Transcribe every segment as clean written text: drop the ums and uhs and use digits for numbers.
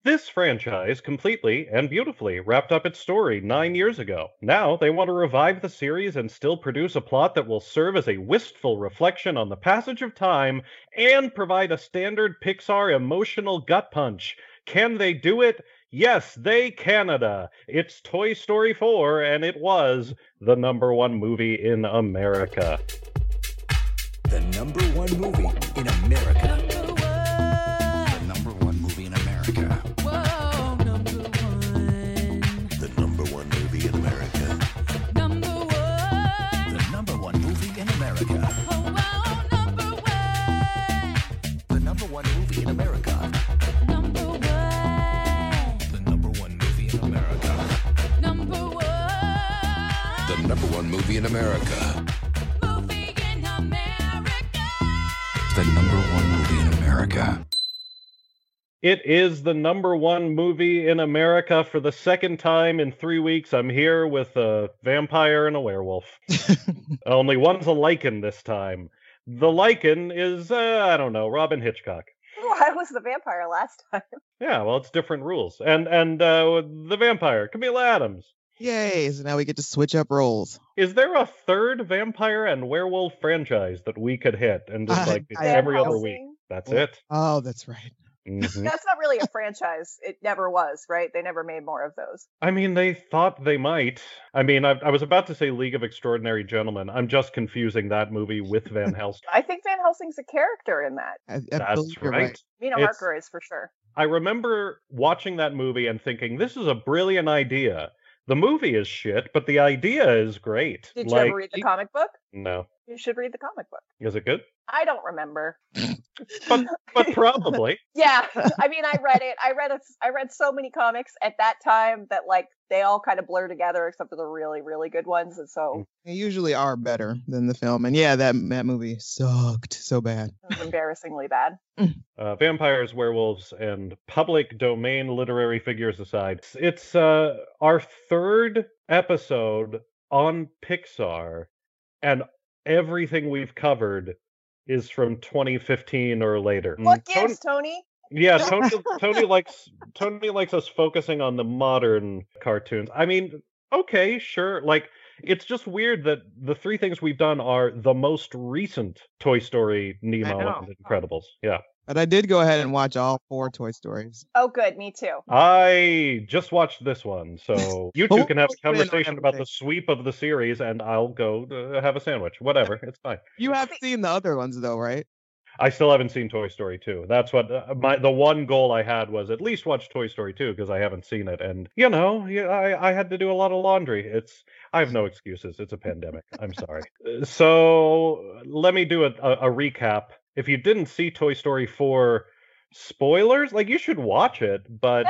This franchise completely and beautifully wrapped up its story 9 years ago. Now they want to revive the series and still produce a plot that will serve as a wistful reflection on the passage of time and provide a standard Pixar emotional gut punch. Can they do it? Yes, they Canada. It's Toy Story 4, and it was the number one movie in America. The number one movie in America. Number one. The number one movie in America. Whoa, number one. The number one movie in America. Number one. The number one movie in America. Oh, wow, number one. The number one movie in America. Number one. The number one movie in America. Number one. The number one movie in America. Movie in America. The number one movie in America. It is the number one movie in America for the second time in 3 weeks. I'm here with a vampire and a werewolf. Only one's a lichen this time. The lichen is, I don't know, Robin Hitchcock. I was the vampire last time. Yeah, well, it's different rules. And the vampire, Camila Adams. Yay, so now we get to switch up roles. Is there a third vampire and werewolf franchise that we could hit and just every other week? Helsing? That's it. Oh, that's right. Mhm. That's not really a franchise. It never was, right? They never made more of those. I mean, they thought they might. I mean, I was about to say League of Extraordinary Gentlemen. I'm just confusing that movie with Van Helsing. I think Van Helsing's a character in that. I That's believe you're right. Mina It's- Harker is for sure. I remember watching that movie and thinking, this is a brilliant idea. The movie is shit, but the idea is great. Did you ever read the comic book? No. You should read the comic book. Is it good? I don't remember. But probably. Yeah, I mean, I read it. I read so many comics at that time that like they all kind of blur together, except for the really, really good ones. And so They usually are better than the film. And yeah, that movie sucked so bad. it was embarrassingly bad. Vampires, werewolves, and public domain literary figures aside, it's our third episode on Pixar, and everything we've covered is from 2015 or later. What gives, Tony? Yeah, Tony likes us focusing on the modern cartoons. I mean, okay, sure. Like, it's just weird that the three things we've done are the most recent Toy Story, Nemo, know. and Incredibles. Yeah. But I did go ahead and watch all 4 Toy Stories. Oh, good. Me too. I just watched this one, so you two can have a Focus in on conversation about the everything. sweep of the series, and I'll go have a sandwich. Whatever, it's fine. You have seen the other ones though, right? I still haven't seen Toy Story 2. That's what the one goal I had was at least watch Toy Story 2 because I haven't seen it, and I had to do a lot of laundry. I have no excuses. It's a pandemic. I'm sorry. So let me do a recap. If you didn't see Toy Story 4, spoilers, like you should watch it, but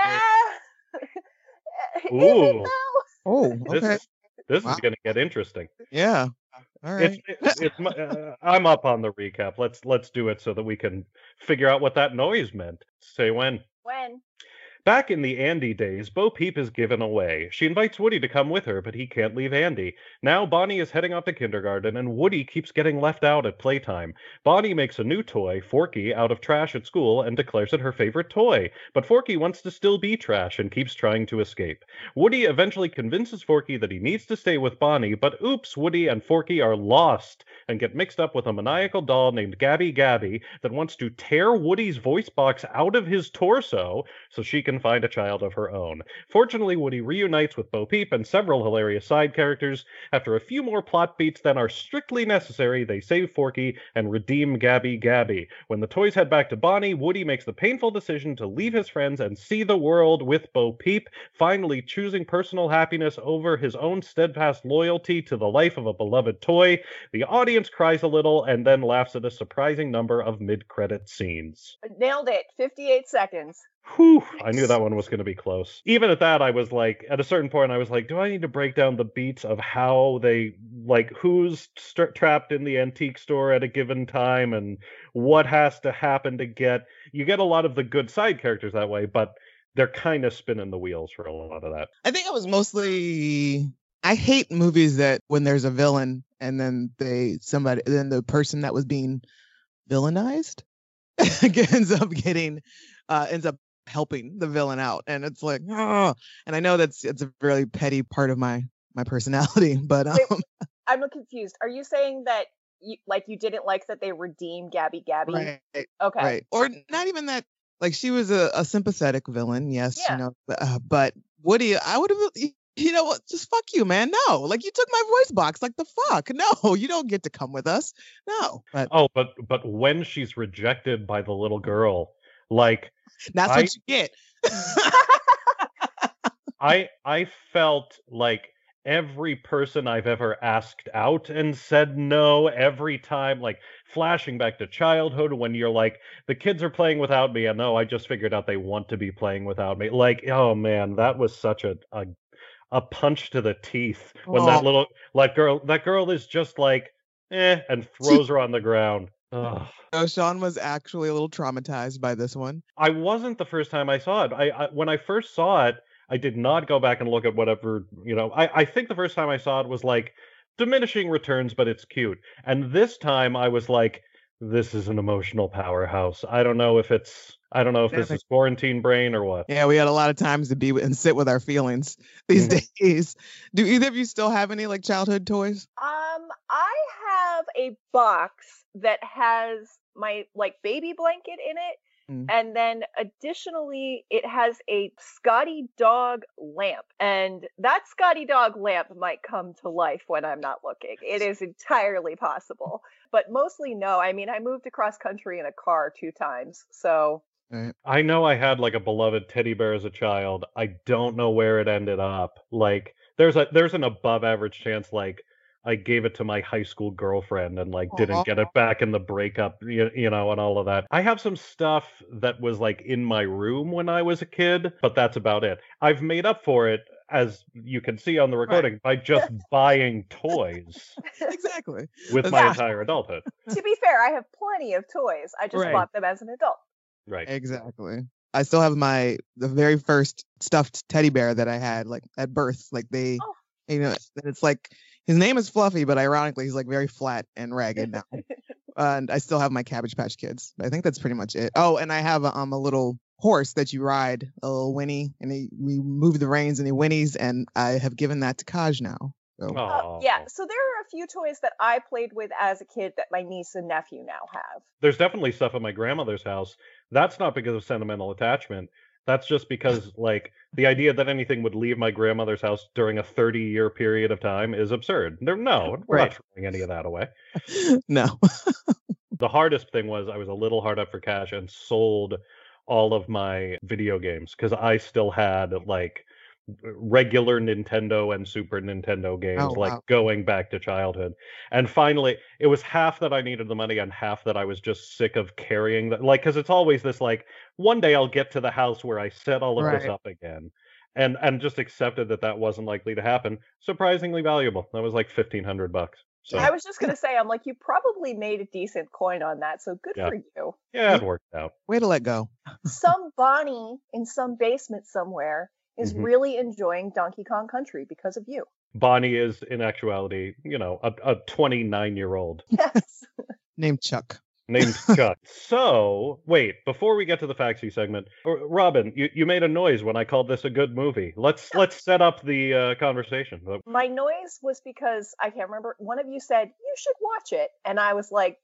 Is Ooh. it though? Oh, this okay. this Wow. is going to get interesting. Yeah. All right. I'm up on the recap. Let's do it so that we can figure out what that noise meant. Say when. When? Back in the Andy days, Bo Peep is given away. She invites Woody to come with her, but he can't leave Andy. Now Bonnie is heading off to kindergarten, and Woody keeps getting left out at playtime. Bonnie makes a new toy, Forky, out of trash at school and declares it her favorite toy. But Forky wants to still be trash and keeps trying to escape. Woody eventually convinces Forky that he needs to stay with Bonnie, but oops, Woody and Forky are lost and get mixed up with a maniacal doll named Gabby Gabby that wants to tear Woody's voice box out of his torso so she can find a child of her own. Fortunately, Woody reunites with Bo Peep and several hilarious side characters. After a few more plot beats than are strictly necessary, they save Forky and redeem Gabby Gabby. When the toys head back to Bonnie, Woody makes the painful decision to leave his friends and see the world with Bo Peep, finally choosing personal happiness over his own steadfast loyalty to the life of a beloved toy. The audience cries a little and then laughs at a surprising number of mid-credit scenes. Nailed it. 58 seconds. Whew, I knew that one was going to be close. Even at that, I was like, at a certain point, I was like, do I need to break down the beats of how they, like, who's trapped in the antique store at a given time and what has to happen to get... You get a lot of the good side characters that way, but they're kind of spinning the wheels for a lot of that. I think it was mostly... I hate movies that when there's a villain and then then the person that was being villainized ends up helping the villain out, and it's like, oh. And I know it's a really petty part of my personality, but Wait, I'm confused. Are you saying that you didn't like that they redeemed Gabby Gabby? right, Okay. right, or not even that. Like she was a sympathetic villain, yes, Yeah. but Woody, I would have. You know what? Just fuck you, man. No, like you took my voice box. Like the fuck? No, you don't get to come with us. No, but Oh, but when she's rejected by the little girl, like that's I- what you get. I felt like every person I've ever asked out and said no every time, like flashing back to childhood when you're like, the kids are playing without me, and no, I just figured out they want to be playing without me. Like, oh man, that was such a punch to the teeth when that Oh. little that girl is just like and throws her on the ground. Ugh. No, Sean was actually a little traumatized by this one. I wasn't the first time I saw it. I when I first saw it, I did not go back and look at whatever, I think the first time I saw it was like diminishing returns, but it's cute. And this time I was like, this is an emotional powerhouse. I don't know if this is quarantine brain or what. Yeah, we had a lot of times to be and sit with our feelings these days. Do either of you still have any like childhood toys? I have a box that has my like baby blanket in it. Mm. And then additionally, it has a Scotty dog lamp. And that Scotty dog lamp might come to life when I'm not looking. It is entirely possible. But mostly no. I mean, I moved across country in a car 2 times. So Right. I know I had like a beloved teddy bear as a child. I don't know where it ended up. Like there's an above average chance like I gave it to my high school girlfriend and like didn't get it back in the breakup, and all of that. I have some stuff that was like in my room when I was a kid, but that's about it. I've made up for it, as you can see on the recording, by just buying toys Exactly. with my Yeah. entire adulthood. to be fair, I have plenty of toys. I just Right. bought them as an adult. Right. Exactly. I still have the very first stuffed teddy bear that I had like at birth. Like they, Oh. and it's like his name is Fluffy, but ironically he's like very flat and ragged now. And I still have my Cabbage Patch Kids. I think that's pretty much it. Oh, and I have a little horse that you ride, a little Winnie, and we move the reins and he whinnies, and I have given that to Kaj now. So Yeah, so there are a few toys that I played with as a kid that my niece and nephew now have. There's definitely stuff at my grandmother's house. That's not because of sentimental attachment. That's just because, like, the idea that anything would leave my grandmother's house during a 30-year period of time is absurd. We're not Right. throwing any of that away. no. The hardest thing was I was a little hard up for cash and sold all of my video games because I still had, like, regular Nintendo and Super Nintendo games, Oh, like wow. going back to childhood. And finally, it was half that I needed the money and half that I was just sick of carrying that. Like, because it's always this, like, one day I'll get to the house where I set all of this Right. up again. And just accepted that wasn't likely to happen. Surprisingly valuable. That was like $1,500. So I was just gonna say, I'm like, you probably made a decent coin on that, so good Yeah. for you. yeah, it worked out. Way to let go. Some Bonnie in some basement somewhere is Mhm. really enjoying Donkey Kong Country because of you. Bonnie is in actuality, a 29-year-old Yes. Named Chuck. named Chuck. So, wait, before we get to the Faxi segment, Robin, you made a noise when I called this a good movie. Let's set up the conversation. My noise was because I can't remember. One of you said you should watch it, and I was like,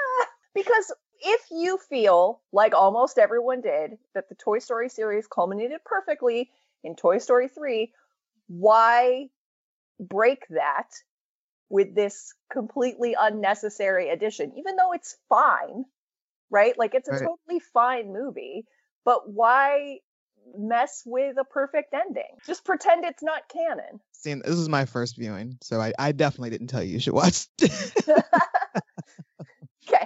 because if you feel like almost everyone did that the Toy Story series culminated perfectly in Toy Story 3, why break that with this completely unnecessary addition? Even though it's fine, right? Like it's a Right. totally fine movie, but why mess with a perfect ending? Just pretend it's not canon. See, this is my first viewing, so I definitely didn't tell you should watch it. Okay.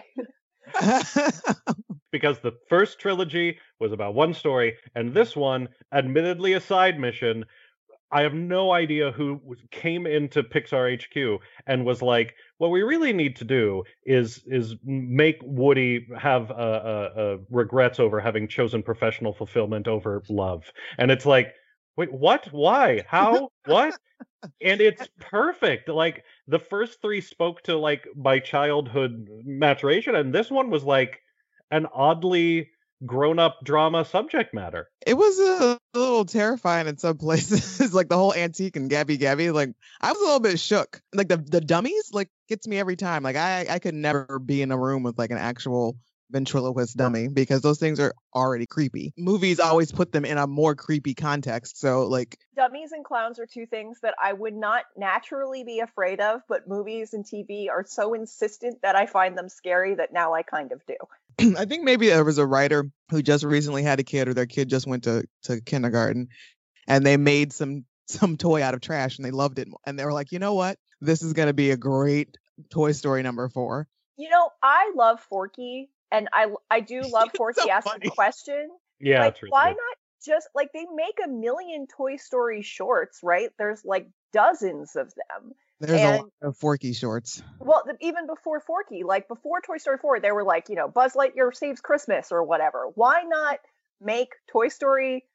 Because the first trilogy was about one story, and this one, admittedly a side mission. I have no idea who came into Pixar HQ and was like, "What we really need to do is make Woody have regrets over having chosen professional fulfillment over love." And it's like, wait, what? Why? How? What? And it's perfect. Like the first 3 spoke to like my childhood maturation, and this one was like an oddly grown-up drama subject matter. It was a little terrifying in some places, like the whole Antique and Gabby Gabby. Like I was a little bit shook. Like the dummies, like gets me every time. Like I could never be in a room with like an actual ventriloquist dummy because those things are already creepy. Movies always put them in a more creepy context. So like Dummies and clowns are two things that I would not naturally be afraid of, but movies and TV are so insistent that I find them scary that now I kind of do. I think maybe there was a writer who just recently had a kid or their kid just went to kindergarten and they made some toy out of trash and they loved it. And they were like, you know what? This is going to be a great Toy Story number 4. You know, I love Forky, and I do love Forky so asking funny. the question. Yeah, Like, that's really why good. not just, like, they make a million Toy Story shorts, right? There's, like, dozens of them. There's a And- lot of Forky shorts. Well, even before Forky, like, before Toy Story 4, they were like, you know, Buzz Lightyear Saves Christmas or whatever. Why not make Toy Story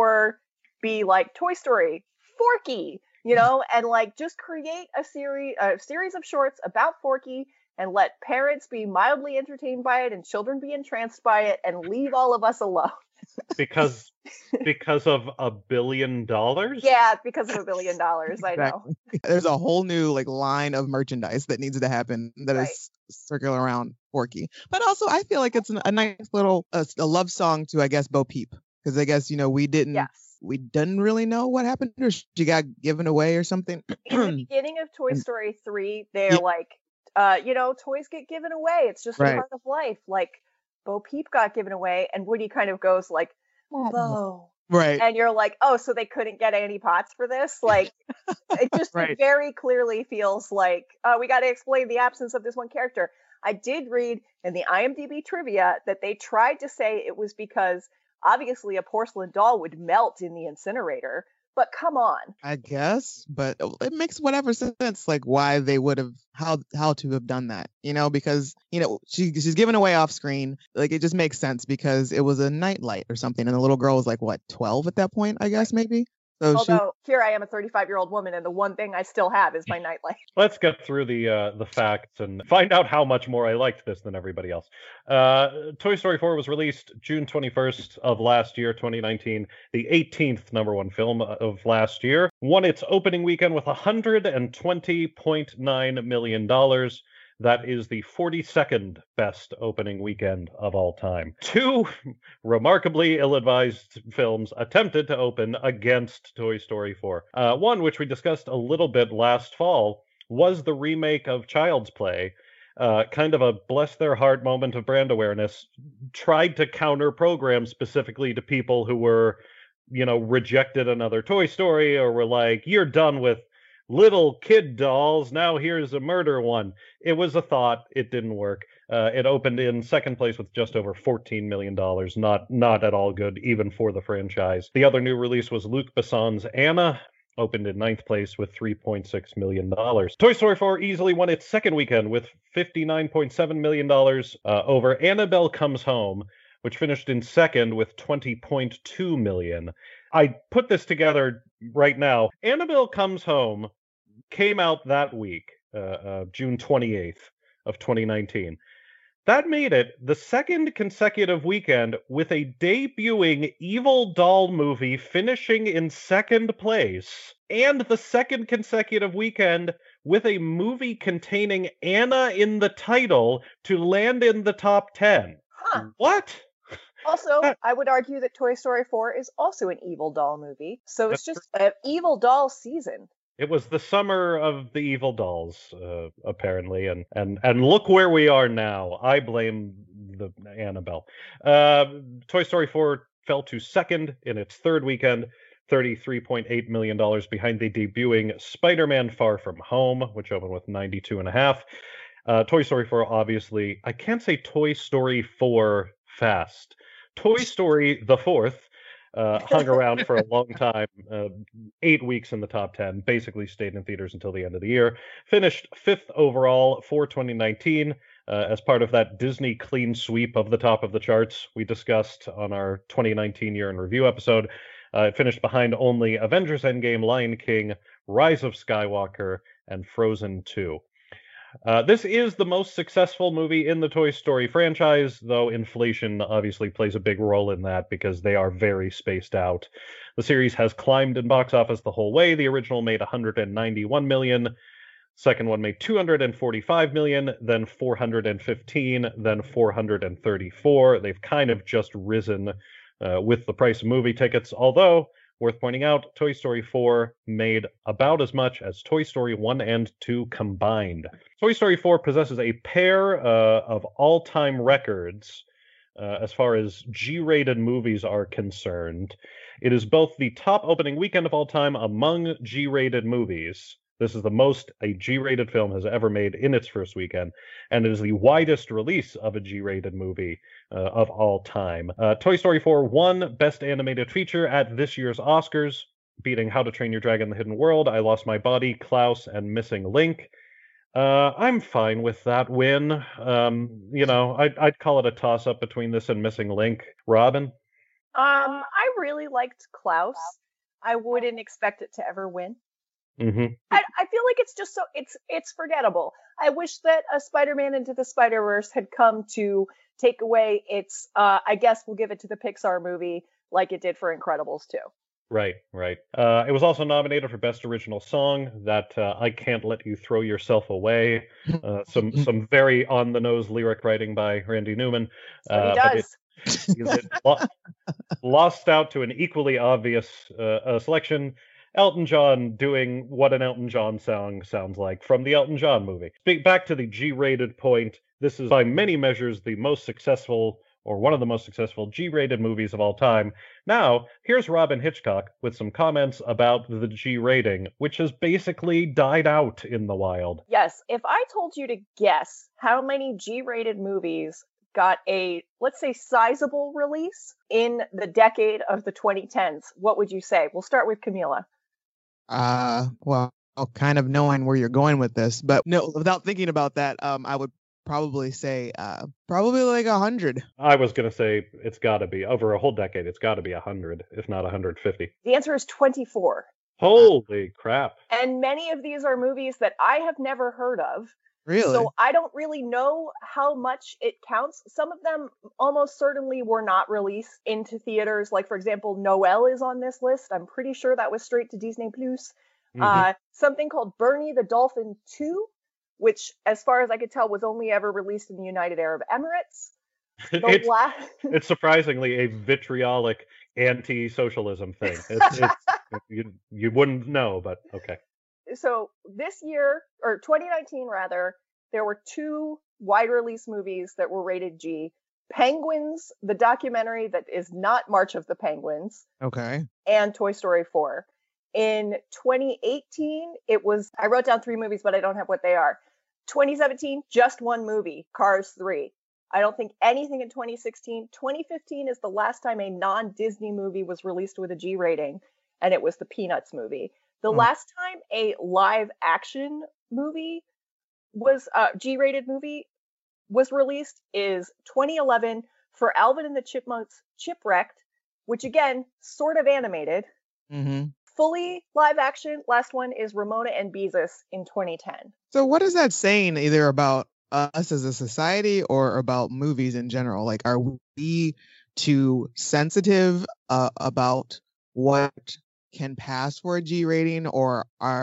4 be like Toy Story Forky, you know, and like just create a series of shorts about Forky and let parents be mildly entertained by it and children be entranced by it and leave all of us alone. Because of $1 billion? Yeah, because of $1 billion, I know. Exactly. There's a whole new like line of merchandise that needs to happen that Right. is circling around Forky. But also I feel like it's a nice little a love song to I guess Bo Peep because I guess you know we didn't really know what happened or she got given away or something. In the beginning of Toy And- Story 3, they're Yeah. like, you know, toys get given away. It's just a Right. part of life. Like, Bo Peep got given away, and Woody kind of goes like, Bo. Right. And you're like, oh, so they couldn't get Annie Potts for this? Like, it just Right. very clearly feels like, we got to explain the absence of this one character. I did read in the IMDb trivia that they tried to say it was because obviously a porcelain doll would melt in the incinerator. But come on. I guess, but it makes whatever sense, like why they would have how to have done that, you know, because you know she's given away off screen, like it just makes sense because it was a nightlight or something, and the little girl was like what 12 at that point, I guess maybe. So Although here I am, a 35-year-old woman, and the one thing I still have is my nightlight. Let's get through the facts and find out how much more I liked this than everybody else. Toy Story 4 was released June 21st of last year, 2019, the 18th number one film of last year. Won its opening weekend with $120.9 million. That is the 42nd best opening weekend of all time. Two remarkably ill-advised films attempted to open against Toy Story 4. One, which we discussed a little bit last fall, was the remake of Child's Play. Kind of a bless their heart moment of brand awareness. Tried to counter program specifically to people who were, you know, rejected another Toy Story or were like, you're done with little kid dolls, now here's a murder one. It was a thought. It didn't work. It opened in second place with just over $14 million. Not at all good, even for the franchise. The other new release was Luc Besson's Anna, opened in ninth place with $3.6 million. Toy Story 4 easily won its second weekend with $59.7 million over Annabelle Comes Home, which finished in second with $20.2 million. I put this together right now. Annabelle Comes Home came out that week, June 28th of 2019. That made it the second consecutive weekend with a debuting Evil Doll movie finishing in second place, and the second consecutive weekend with a movie containing Anna in the title to land in the top 10. Huh. What? Also, I would argue that Toy Story 4 is also an Evil Doll movie. So it's That's just an Evil Doll season. It was the summer of the Evil Dolls, apparently, and look where we are now. I blame the Annabelle. Toy Story 4 fell to second in its third weekend, $33.8 million behind the debuting Spider-Man Far From Home, which opened with 92.5. Toy Story 4, obviously, I can't say Toy Story 4 fast. Toy Story the fourth hung around for a long time, 8 weeks in the top 10, basically stayed in theaters until the end of the year. Finished fifth overall for 2019 as part of that Disney clean sweep of the top of the charts we discussed on our 2019 year in review episode. It finished behind only Avengers Endgame, Lion King, Rise of Skywalker, and Frozen 2. This is the most successful movie in the Toy Story franchise, though inflation obviously plays a big role in that because they are very spaced out. The series has climbed in box office the whole way. The original made 191 million. Second one made 245 million, then 415, then 434. They've kind of just risen with the price of movie tickets, although worth pointing out, Toy Story 4 made about as much as Toy Story 1 and 2 combined. Toy Story 4 possesses a pair of all-time records as far as G-rated movies are concerned. It is both the top opening weekend of all time among G-rated movies. This is the most a G-rated film has ever made in its first weekend, and it is the widest release of a G-rated movie of all time. Toy Story 4 won Best Animated Feature at this year's Oscars, beating How to Train Your Dragon: The Hidden World, I Lost My Body, Klaus, and Missing Link. I'm fine with that win. I'd call it a toss-up between this and Missing Link. Robin? I really liked Klaus. I wouldn't expect it to ever win. Mm-hmm. I feel like it's just it's forgettable. I wish that a Spider-Man Into the Spider-Verse had come to take away its, I guess we'll give it to the Pixar movie like it did for Incredibles 2. Right. It was also nominated for Best Original Song, that I Can't Let You Throw Yourself Away. Some very on-the-nose lyric writing by Randy Newman. So he does. It lost out to an equally obvious selection, Elton John doing what an Elton John song sounds like from the Elton John movie. Back to the G-rated point, this is by many measures the most successful, or one of the most successful G-rated movies of all time. Now, here's Robin Hitchcock with some comments about the G rating, which has basically died out in the wild. Yes, if I told you to guess how many G-rated movies got a, let's say, sizable release in the decade of the 2010s, what would you say? We'll start with Camila. Well, kind of knowing where you're going with this, but no, without thinking about that, I would probably say probably like 100. I was going to say it's got to be over a whole decade. It's got to be 100, if not 150. The answer is 24. Holy crap. And many of these are movies that I have never heard of. Really? So I don't really know how much it counts. Some of them almost certainly were not released into theaters. Like, for example, Noelle is on this list. I'm pretty sure that was straight to Disney+. Mhm. Something called Bernie the Dolphin 2, which, as far as I could tell, was only ever released in the United Arab Emirates. It's surprisingly a vitriolic anti-socialism thing. You wouldn't know, but okay. So this year, or 2019 rather, there were two wide release movies that were rated G. Penguins, the documentary that is not March of the Penguins, Okay. and Toy Story 4. In 2018, it was, I wrote down three movies, but I don't have what they are. 2017, just one movie, Cars 3. I don't think anything in 2016. 2015 is the last time a non-Disney movie was released with a G rating, and it was the Peanuts movie. The last time a live action movie was G-rated movie was released is 2011 for Alvin and the Chipmunks Chipwrecked, which again, sort of animated. Mm-hmm. Fully live action, last one is Ramona and Beezus in 2010. So what is that saying either about us as a society or about movies in general? Like, are we too sensitive about what can pass for a G rating, or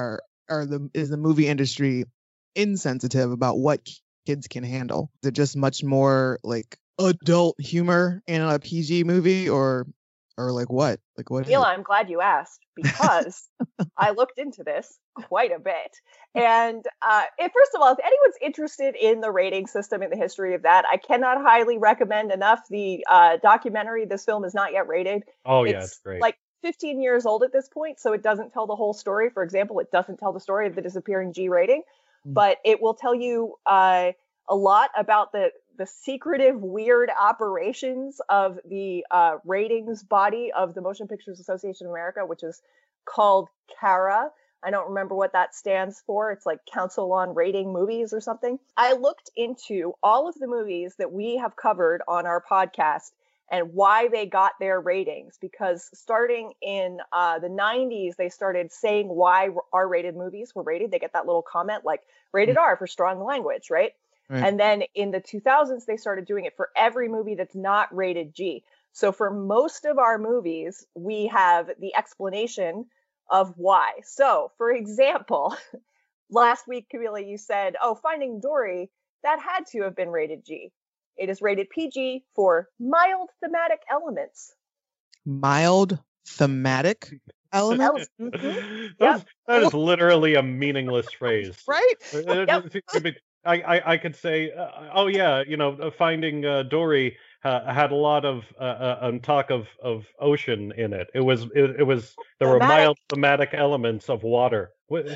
is the movie industry insensitive about what kids can handle? Is it just much more like adult humor in a PG movie, or like what? Like what? Mila, I'm glad you asked, because I looked into this quite a bit. And first of all, if anyone's interested in the rating system and the history of that, I cannot highly recommend enough the documentary. This film is not yet rated. Oh yeah, it's great. Like 15 years old at this point, so it doesn't tell the whole story. For example, it doesn't tell the story of the disappearing G rating, but it will tell you a lot about the secretive, weird operations of the ratings body of the Motion Pictures Association of America, which is called CARA. I don't remember what that stands for. It's like Council on Rating Movies or something. I looked into all of the movies that we have covered on our podcast, and why they got their ratings. Because starting in the 90s, they started saying why R-rated movies were rated. They get that little comment like rated R for strong language, right? Right. And then in the 2000s, they started doing it for every movie that's not rated G. So for most of our movies, we have the explanation of why. So, for example, last week, Camila, you said, oh, Finding Dory, that had to have been rated G. It is rated PG for mild thematic elements. Mild thematic elements, Mhm. That is literally a meaningless phrase. right? I mean, I could say, oh yeah, Finding Dory had a lot of talk of ocean in it. It was there were Thematic. mild thematic elements of water.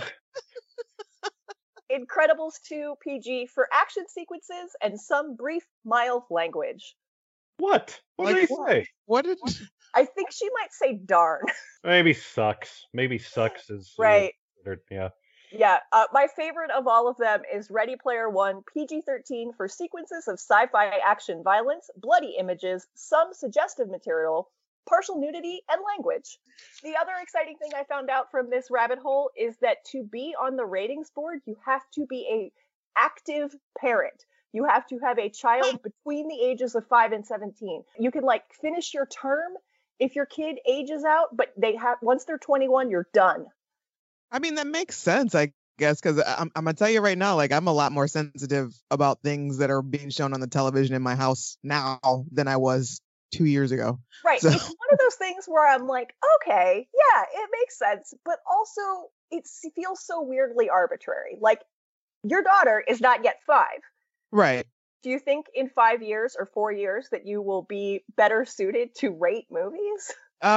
Incredibles 2 PG for action sequences and some brief mild language. What? What did Like he what? say? What did? I think she might say darn. Maybe sucks. Maybe sucks is Right. considered, yeah. Yeah, my favorite of all of them is Ready Player One, PG-13 for sequences of sci-fi action violence, bloody images, some suggestive material, partial nudity, and language. The other exciting thing I found out from this rabbit hole is that to be on the ratings board, you have to be a active parent. You have to have a child between the ages of 5 and 17. You can like finish your term if your kid ages out, but they have once they're 21, you're done. I mean, that makes sense, I guess, because I'm gonna tell you right now, like I'm a lot more sensitive about things that are being shown on the television in my house now than I was 2 years ago. Right. So- It's one of those things where I'm like, okay, yeah, it makes sense, but also it feels so weirdly arbitrary. Like, your daughter is not yet 5. Right. Do you think in 5 years or 4 years that you will be better suited to rate movies?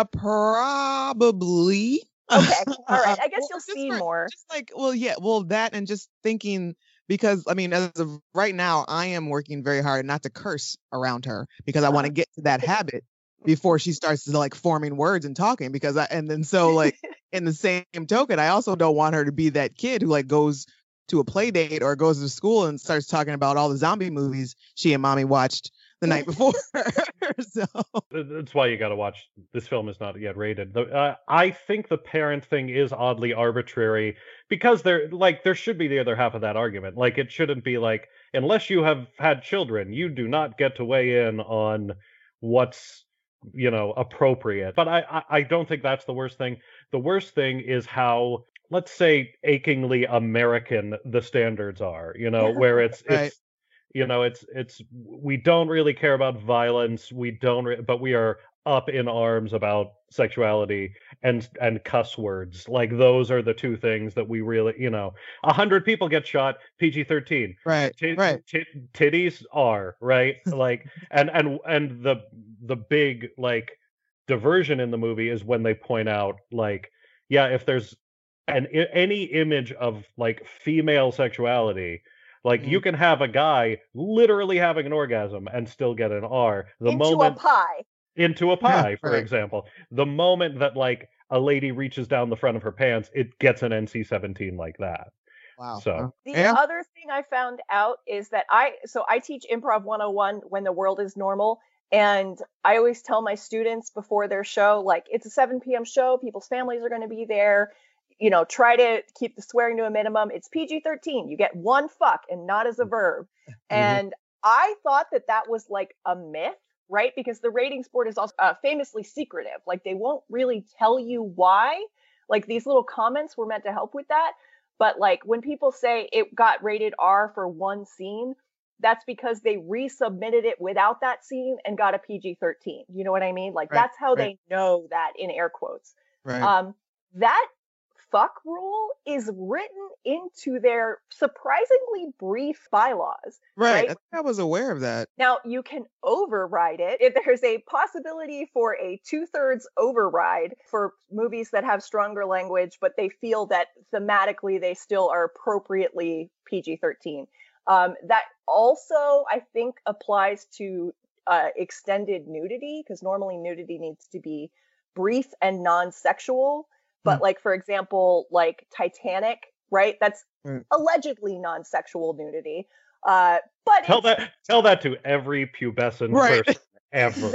Probably. Okay, all right. I guess Well, you'll just see for- more. Just like, well, yeah, well, that and just thinking because I mean, as of right now, I am working very hard not to curse around her because I want to get to that habit before she starts to like forming words and talking. Because and then so like in the same token, I also don't want her to be that kid who like goes to a play date or goes to school and starts talking about all the zombie movies she and mommy watched the night before. So That's why you got to watch. This film is not yet rated. I think the parent thing is oddly arbitrary because there should be the other half of that argument. Like it shouldn't be like unless you have had children, you do not get to weigh in on what's appropriate. But I don't think that's the worst thing. The worst thing is how, let's say, achingly American the standards are. Where it's Right. it's we don't really care about violence. We don't, but we are up in arms about sexuality and cuss words. Like those are the two things that we really, 100 people get shot, PG-13. right, right. Titties are right. Like and the big like diversion in the movie is when they point out like, yeah, if there's any image of like female sexuality. Like you can have a guy literally having an orgasm and still get an R. Into a pie. Into a pie, for right. example. The moment that like a lady reaches down the front of her pants, it gets an NC-17 like that. Wow. So The Yeah. other thing I found out is that I teach Improv 101 when the world is normal. And I always tell my students before their show, like, it's a 7 p.m. show. People's families are going to be there. Try to keep the swearing to a minimum. It's PG-13. You get one fuck and not as a verb. And I thought that was like a myth, right? Because the ratings board is also famously secretive. Like they won't really tell you why. Like these little comments were meant to help with that. But like when people say it got rated R for one scene, that's because they resubmitted it without that scene and got a PG-13. You know what I mean? Like Right, that's how right. they know that, in air quotes. Right. That fuck rule is written into their surprisingly brief bylaws. right. right. I think I was aware of that. Now, you can override it. If there's a possibility for a 2/3 override for movies that have stronger language, but they feel that thematically they still are appropriately PG-13. That also, I think, applies to extended nudity, because normally nudity needs to be brief and non-sexual. But like, for example, like Titanic, right? That's Right. allegedly non-sexual nudity. But tell that to every pubescent Right. person ever. exactly.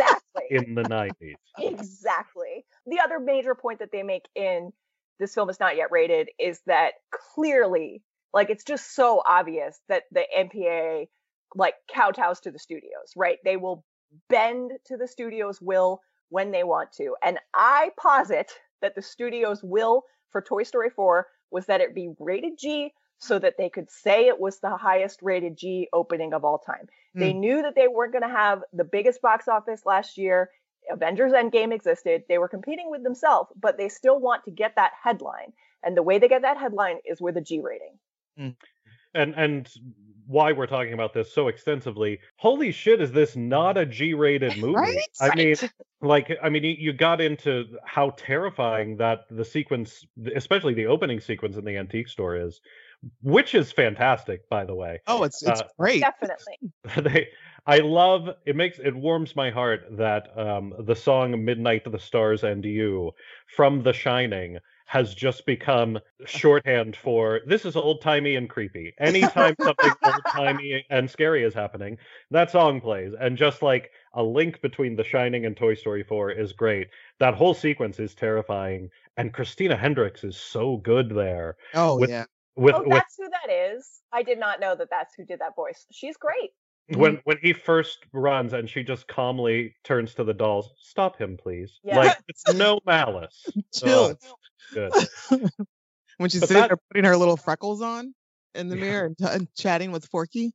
in the 90s. Exactly. The other major point that they make in This Film Is Not Yet Rated is that clearly, like, it's just so obvious that the MPAA, like, kowtows to the studios, right? They will bend to the studio's will when they want to. And I posit that the studio's will for Toy Story 4 was that it be rated G so that they could say it was the highest rated G opening of all time. They knew that they weren't going to have the biggest box office last year. Avengers Endgame existed. They were competing with themselves, but they still want to get that headline. And the way they get that headline is with a G rating. And why we're talking about this so extensively, holy shit, is this not a G-rated movie? Right? I mean, you got into how terrifying that the sequence, especially the opening sequence in the antique store is, which is fantastic, by the way. Oh, it's great. Definitely. I love it warms my heart that the song Midnight to the Stars and You from The Shining has just become shorthand for this is old-timey and creepy. Anytime something old-timey and scary is happening, that song plays. And just like a link between The Shining and Toy Story 4 is great. That whole sequence is terrifying. And Christina Hendricks is so good there. Oh, with, yeah. That's who that is. I did not know that that's who did that voice. She's great. When he first runs and she just calmly turns to the dolls, stop him, please. Yeah. Like, it's no malice. Chill. Good. When she's But sitting that- there putting her little freckles on in the mirror and chatting with Forky.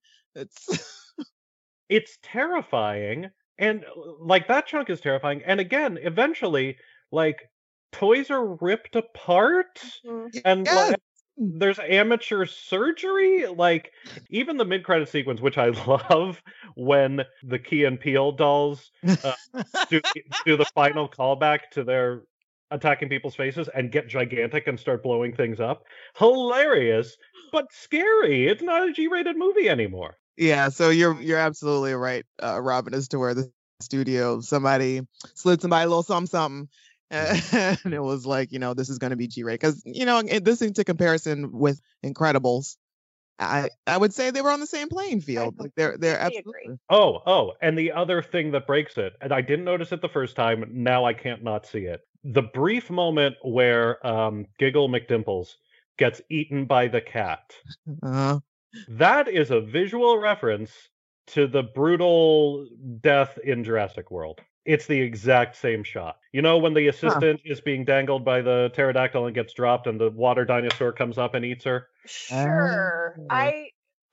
It's terrifying. And like that chunk is terrifying. And again, eventually, like toys are ripped apart and Yes. like, there's amateur surgery. Like even the mid-credit sequence, which I love, when the Key and Peele dolls do the final callback to their attacking people's faces and get gigantic and start blowing things up. Hilarious, but scary. It's not a G-rated movie anymore. Yeah, so you're absolutely right, Robin, as to where the studio, somebody slid somebody a little something, and it was like, this is going to be G-rated. Because, this into comparison with Incredibles, I would say they were on the same playing field. Like they're completely absolutely. agree. Oh, and the other thing that breaks it, and I didn't notice it the first time, now I can't not see it. The brief moment where Giggle McDimples gets eaten by the cat. That is a visual reference to the brutal death in Jurassic World. It's the exact same shot. You know when the assistant is being dangled by the pterodactyl and gets dropped and the water dinosaur comes up and eats her? Sure. Oh. I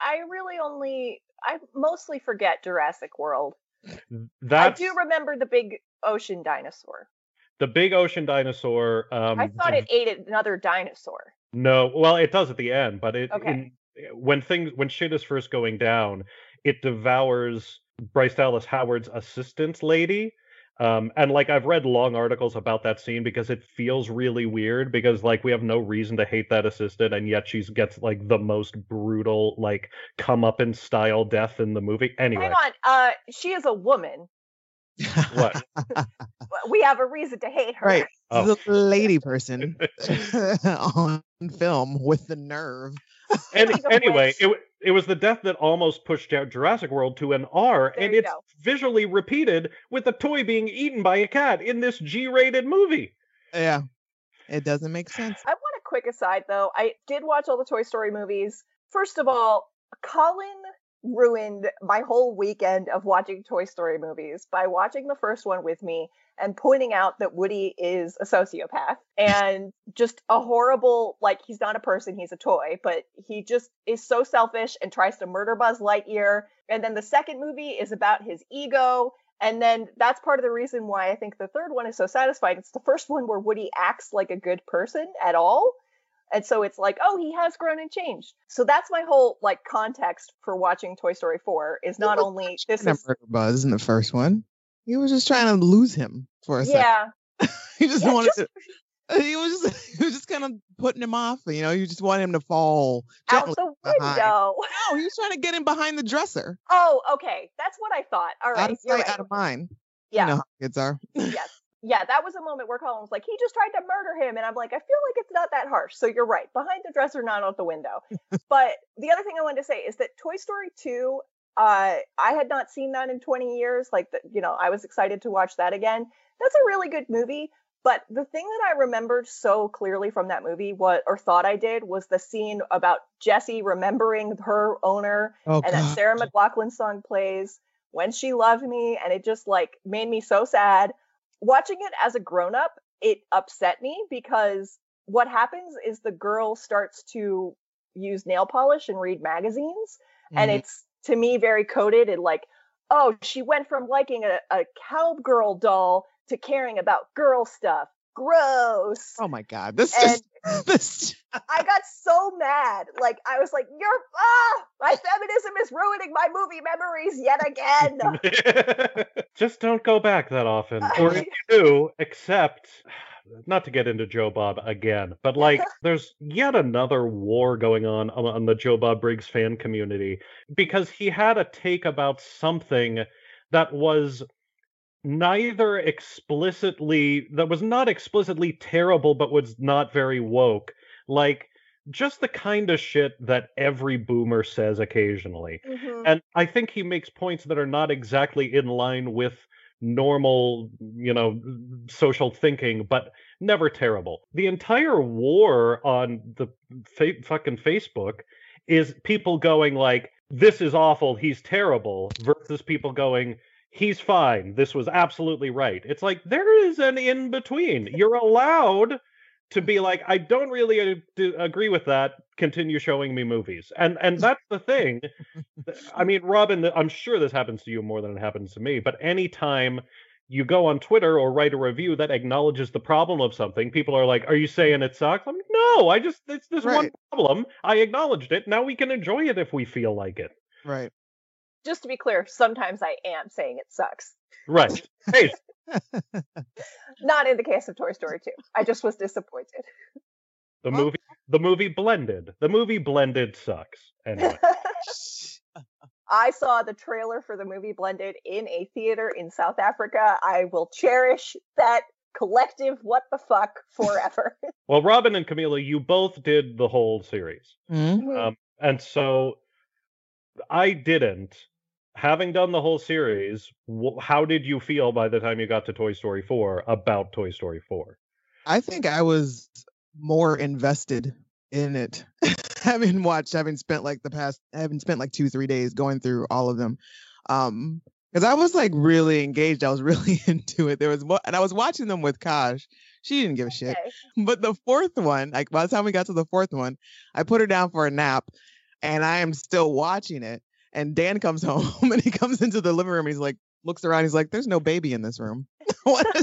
mostly forget Jurassic World. That's I do remember the big ocean dinosaur. the big ocean dinosaur. I thought it ate another dinosaur. No, well, it does at the end, but Okay. when shit is first going down, it devours Bryce Dallas Howard's assistant lady. And like I've read long articles about that scene because it feels really weird because like we have no reason to hate that assistant and yet she gets like the most brutal like comeuppance style death in the movie. Anyway, Hang on. She is a woman. what? We have a reason to hate her. Right. Oh. This is a lady person on film with the nerve. And Speaking of anyway, which- it was the death that almost pushed out Jurassic World to an R, There and you it's go. visually repeated with a toy being eaten by a cat in this G-rated movie. Yeah. It doesn't make sense. I want a quick aside though. I did watch all the Toy Story movies. First of all, Colin ruined my whole weekend of watching Toy Story movies by watching the first one with me and pointing out that Woody is a sociopath and just a horrible, like, he's not a person, he's a toy, but he just is so selfish and tries to murder Buzz Lightyear. And then the second movie is about his ego. And then that's part of the reason why I think the third one is so satisfying. It's the first one where Woody acts like a good person at all. And so it's like, oh, he has grown and changed. So that's my whole like context for watching Toy Story 4 is not only this Trying is to murder Buzz in the first one. He was just trying to lose him for a second. yeah. He just Yeah, wanted just to. He was just kind of putting him off. You just want him to fall out gently the behind. window. No, he was trying to get him behind the dresser. Oh, okay. That's what I thought. All right. Out of You're sight, right. out of mind. Yeah. You know how kids are. Yes. Yeah, that was a moment where Colin was like, he just tried to murder him. And I'm like, I feel like it's not that harsh. So you're right. Behind the dresser, not out the window. But the other thing I wanted to say is that Toy Story 2, I had not seen that in 20 years. Like, I was excited to watch that again. That's a really good movie. But the thing that I remembered so clearly from that movie, or thought I did, was the scene about Jessie remembering her owner, Oh and that God. Sarah McLachlan song plays, When She Loved Me, and it just like made me so sad. Watching it as a grown-up, it upset me because what happens is the girl starts to use nail polish and read magazines, and Mhm. it's, to me, very coded and like, oh, she went from liking a cowgirl doll to caring about girl stuff. Gross. Oh my God. This And just this. I got so mad. Like, I was like, my feminism is ruining my movie memories yet again. Just don't go back that often. Or if you do, accept, not to get into Joe Bob again, but like there's yet another war going on the Joe Bob Briggs fan community because he had a take about something that was not explicitly terrible, but was not very woke. Like, just the kind of shit that every boomer says occasionally. Mhm. And I think he makes points that are not exactly in line with normal, social thinking, but never terrible. The entire war on the fucking Facebook is people going like, this is awful, he's terrible, versus people going, he's fine, this was absolutely right. It's like, there is an in between. You're allowed to be like, I don't really agree with that, continue showing me movies. And that's the thing. I mean, Robin, I'm sure this happens to you more than it happens to me, but anytime you go on Twitter or write a review that acknowledges the problem of something, people are like, are you saying it sucks? I'm like, no, it's this one Right. problem. I acknowledged it. Now we can enjoy it if we feel like it. Right. Just to be clear, sometimes I am saying it sucks. Right. Hey, Not in the case of Toy Story 2. I just was disappointed. the movie Blended. The movie Blended sucks. Anyway. I saw the trailer for the movie Blended in a theater in South Africa. I will cherish that collective what the fuck forever. Well, Robin and Camila, you both did the whole series. Mhm. And so I didn't. Having done the whole series, how did you feel by the time you got to Toy Story 4 about Toy Story 4? I think I was more invested in it, having spent like 2-3 days going through all of them. Because I was like really engaged. I was really into it. There was more, and I was watching them with Kaj. She didn't give a shit. Okay. But the fourth one, like by the time we got to the fourth one, I put her down for a nap, and I am still watching it. And Dan comes home and he comes into the living room and he's like, looks around, he's like, there's no baby in this room. What is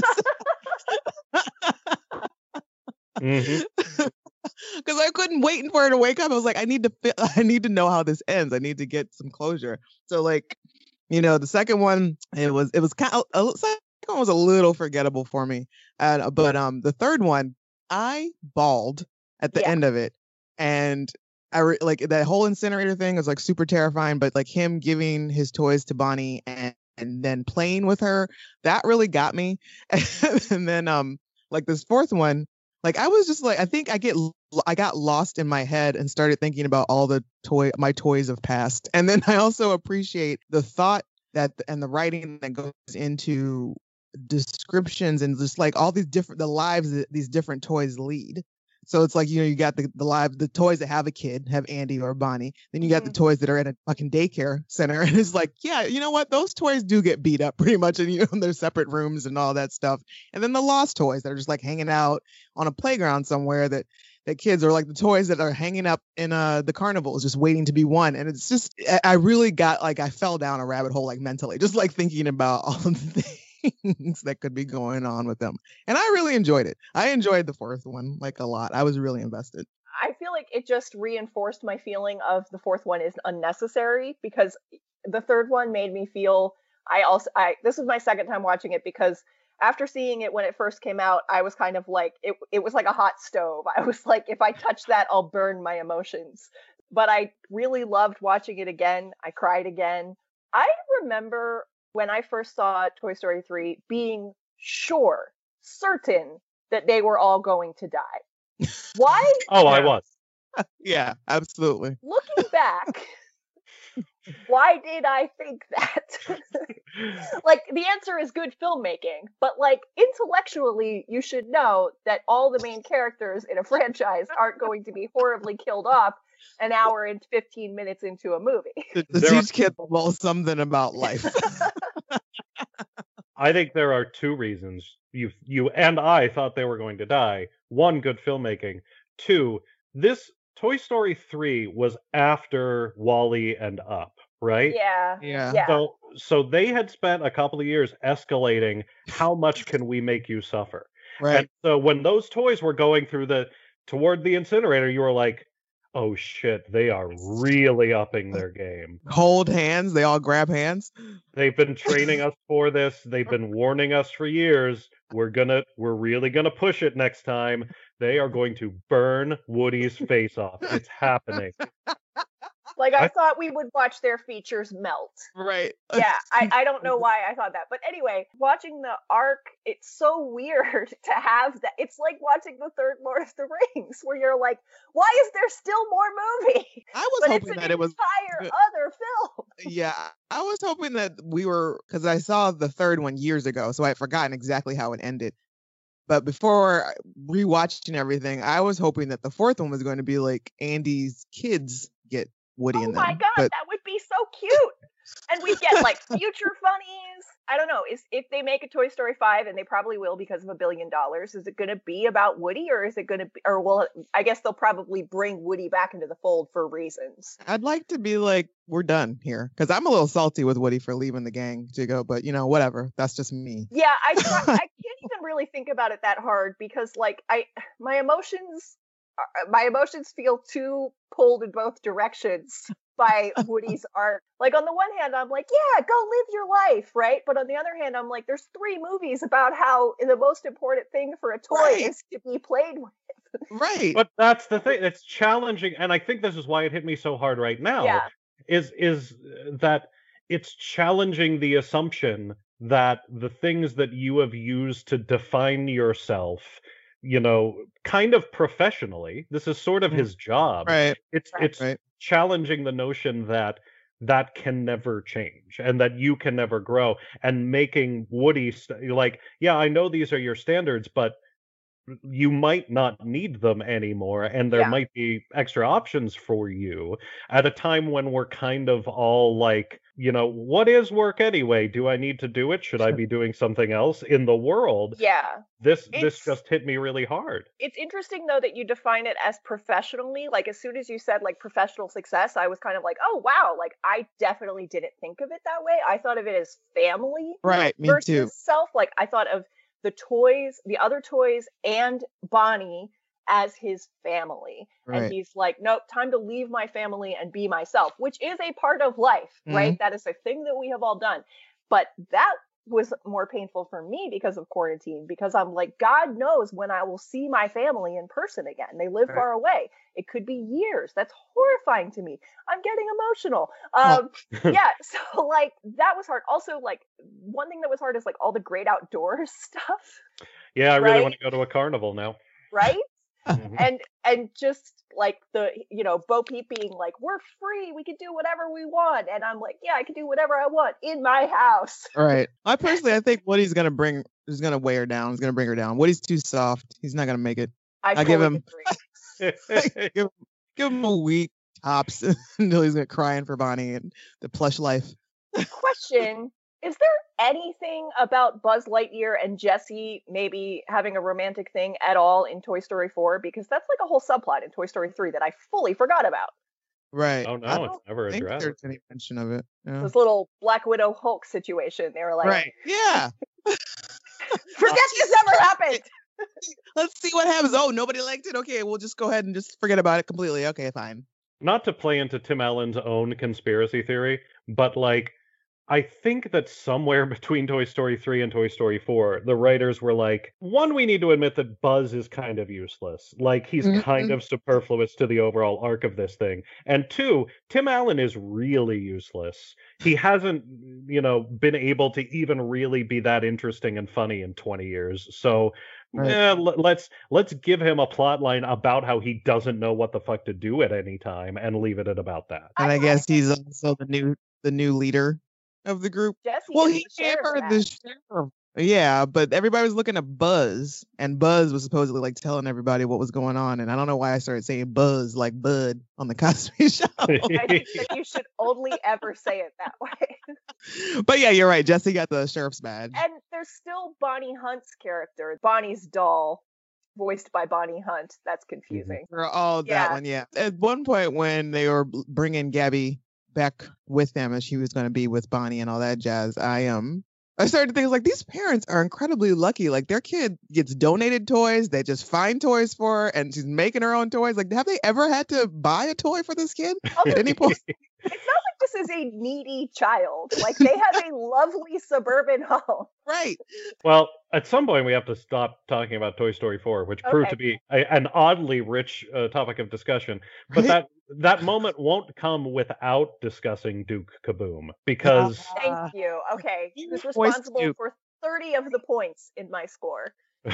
Mhm. Because I couldn't wait for her to wake up. I was like, I need to know how this ends. I need to get some closure. So like, the second one, it was kind of, second one was a little forgettable for me. But the third one, I bawled at the Yeah. end of it, and like that whole incinerator thing was like super terrifying. But like him giving his toys to Bonnie and then playing with her, that really got me. And then like this fourth one, like I was just like, I think I got lost in my head and started thinking about all my toys of past. And then I also appreciate the thought and the writing that goes into descriptions and just like all the lives that these different toys lead. So it's like, you got the toys that have a kid, have Andy or Bonnie. Then you got the toys that are at a fucking daycare center. And it's like, yeah, you know what? Those toys do get beat up pretty much in their separate rooms and all that stuff. And then the lost toys that are just like hanging out on a playground somewhere that kids are like the toys that are hanging up in the carnivals just waiting to be won. And it's just, I really got like, I fell down a rabbit hole like mentally, just like thinking about all of the things that could be going on with them. And I really enjoyed it. I enjoyed the fourth one like a lot. I was really invested. I feel like it just reinforced my feeling of the fourth one is unnecessary, because the third one made me feel, this was my second time watching it, because after seeing it when it first came out, I was kind of like, it was like a hot stove. I was like, if I touch that, I'll burn my emotions. But I really loved watching it again. I cried again. I remember when I first saw Toy Story 3 being certain that they were all going to die. Why? Oh, I Yeah. was. Yeah, absolutely. Looking back, Why did I think that? Like, the answer is good filmmaking, but like intellectually, you should know that all the main characters in a franchise aren't going to be horribly killed off an hour and 15 minutes into a movie. To There are- teach kids a little something about life. I think there are two reasons you and I thought they were going to die. One, good filmmaking. Two, this Toy Story 3 was after Wall-E and Up, right? Yeah. Yeah. Yeah. So they had spent a couple of years escalating how much can we make you suffer. Right. And so when those toys were going through toward the incinerator, you were like, oh shit, they are really upping their game. Hold hands. They all grab hands. They've been training us for this. They've been warning us for years. We're really gonna push it next time. They are going to burn Woody's face off. It's happening. Like, I I- thought we would watch their features melt. Right. Yeah, I don't know why I thought that. But anyway, watching the arc, it's so weird to have that. It's like watching the third Lord of the Rings, where you're like, why is there still more movie? I was But hoping it's an that it was entire good. other film. Yeah, I was hoping that we were, because I saw the third one years ago, so I had forgotten exactly how it ended. But before rewatching everything, I was hoping that the fourth one was going to be like Andy's kids get Woody Oh in my them. god, But that would be so cute. And we get like future funnies. I don't know. If they make a Toy Story 5, and they probably will because of $1 billion, is it going to be about Woody, or is it going to be, or will I guess they'll probably bring Woody back into the fold for reasons. I'd like to be like, we're done here, because I'm a little salty with Woody for leaving the gang to go. But whatever. That's just me. Yeah, I can't even really think about it that hard because like my emotions feel too pulled in both directions by Woody's art. Like, on the one hand, I'm like, yeah, go live your life, right? But on the other hand, I'm like, there's 3 movies about how the most important thing for a toy Right. is to be played with. Right. But that's the thing. It's challenging, and I think this is why it hit me so hard right now. Yeah. Is that it's challenging the assumption that the things that you have used to define yourself, kind of professionally, this is sort of Mm. his job. Right. It's Right. challenging the notion that can never change and that you can never grow, and making Woody like, yeah, I know these are your standards, but you might not need them anymore, and there Yeah. might be extra options for you at a time when we're kind of all like, what is work anyway? Do I need to do it? Should I be doing something else in the world? Yeah. This It's- just hit me really hard. It's interesting though that you define it as professionally. Like, as soon as you said like professional success, I was kind of like, oh wow, like I definitely didn't think of it that way. I thought of it as family Right. Me versus too. self. Like, I thought of the other toys, and Bonnie as his family. Right. And he's like, nope, time to leave my family and be myself, which is a part of life, right? Mm-hmm. That is a thing that we have all done. But that was more painful for me because of quarantine, because I'm like, God knows when I will see my family in person again. They live Right. far away. It could be years. That's horrifying to me. I'm getting emotional. Oh. Yeah, so like that was hard. Also, like, one thing that was hard is like all the great outdoors stuff, Yeah, I really Right? want to go to a carnival now. right? Mhm. And just like the Bo Peep being like, we're free, we can do whatever we want, and I'm like, yeah, I can do whatever I want in my house. Right. I think Woody's gonna weigh her down. He's gonna bring her down. Woody's too soft. He's not gonna make it. I give fully him- agree. Give him a week tops until he's crying for Bonnie and the plush life. Question: is there anything about Buzz Lightyear and Jessie maybe having a romantic thing at all in Toy Story 4? Because that's like a whole subplot in Toy Story 3 that I fully forgot about. Right. Oh I no, don't it's never think addressed. there's any mention of it. Yeah. This little Black Widow Hulk situation. They were like, Right. Yeah. forget this ever happened. Let's see what happens. Oh, nobody liked it. Okay, we'll just go ahead and just forget about it completely. Okay, fine. Not to play into Tim Allen's own conspiracy theory, but like, I think that somewhere between Toy Story 3 and Toy Story 4, the writers were like, one, we need to admit that Buzz is kind of useless. Like, he's kind of superfluous to the overall arc of this thing. And two, Tim Allen is really useless. He hasn't, been able to even really be that interesting and funny in 20 years. So Right. let's give him a plot line about how he doesn't know what the fuck to do at any time and leave it at about that. And I thought guess he's also the new leader of the group. Jesse Well, is he the gave sheriff her of the that. sheriff. Yeah, but everybody was looking at Buzz, and Buzz was supposedly like telling everybody what was going on. And I don't know why I started saying Buzz like Bud on the Cosby Show. I think that you should only ever say it that way. But yeah, you're right. Jesse got the sheriff's badge. And there's still Bonnie Hunt's character, Bonnie's doll, voiced by Bonnie Hunt. That's confusing. For all Yeah. that one, yeah. At one point, when they were bringing Gabby back with them, and she was going to be with Bonnie and all that jazz, I started to think like these parents are incredibly lucky. Like their kid gets donated toys, they just find toys for her, and she's making her own toys. Like, have they ever had to buy a toy for this kid? Also, At any point? it's not like this is a needy child. Like they have a lovely suburban home. Right. Well, at some point we have to stop talking about Toy Story 4, which proved Okay. to be an oddly rich topic of discussion. But Right. that moment won't come without discussing Duke Kaboom, because Thank you. Okay. you Who's voiced responsible Duke. for 30 of the points in my score?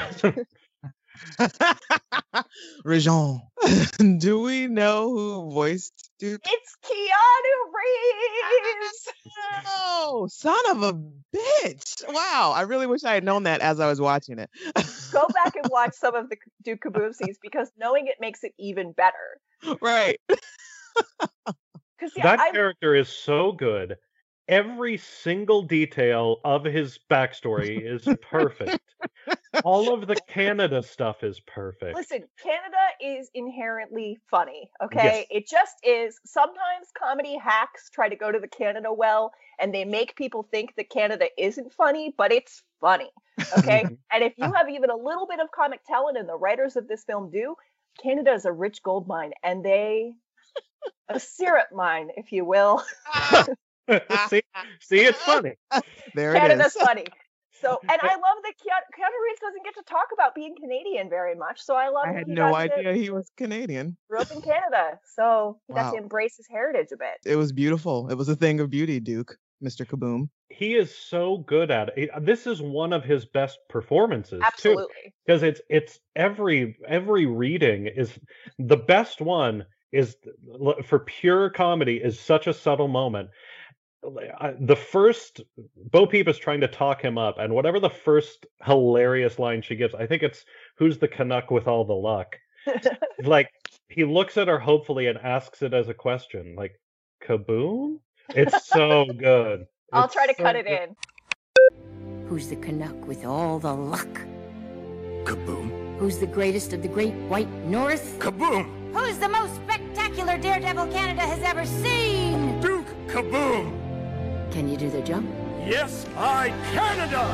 Rajon. Do we know who voiced Duke? It's Keanu Reeves. Oh, son of a bitch. Wow. I really wish I had known that as I was watching it. Go back and watch some of the Duke Kaboom scenes because knowing it makes it even better. Right. Because that character is so good. Every single detail of his backstory is perfect. All of the Canada stuff is perfect. listen, Canada is inherently funny, okay? Yes. It just is. Sometimes comedy hacks try to go to the Canada well and they make people think that Canada isn't funny, but it's funny, okay? And if you have even a little bit of comic talent, and the writers of this film do, Canada is a rich gold mine, and a syrup mine, if you will. see, it's funny. There it Canada's is. funny. So, and I love that Keanu Reeves doesn't get to talk about being Canadian very much. So I love I that had he no got to idea he was Canadian. grew up in Canada. So he got Wow. to embrace his heritage a bit. It was beautiful. It was a thing of beauty, Duke, Mr. Kaboom. He is so good at it. This is one of his best performances too, Absolutely. because it's every reading is the best one. Is for pure comedy is such a subtle moment. The first Bo Peep is trying to talk him up, and whatever the first hilarious line she gives, I think it's "Who's the Canuck with all the luck?" Like he looks at her hopefully and asks it as a question, like "Kaboom." It's so good. I'll It's try to so cut it good. in. Who's the Canuck with all the luck? Kaboom! Who's the greatest of the great white north? Kaboom! Who's the most spectacular daredevil Canada has ever seen? Duke Kaboom! Can you do the jump? Yes, I Canada!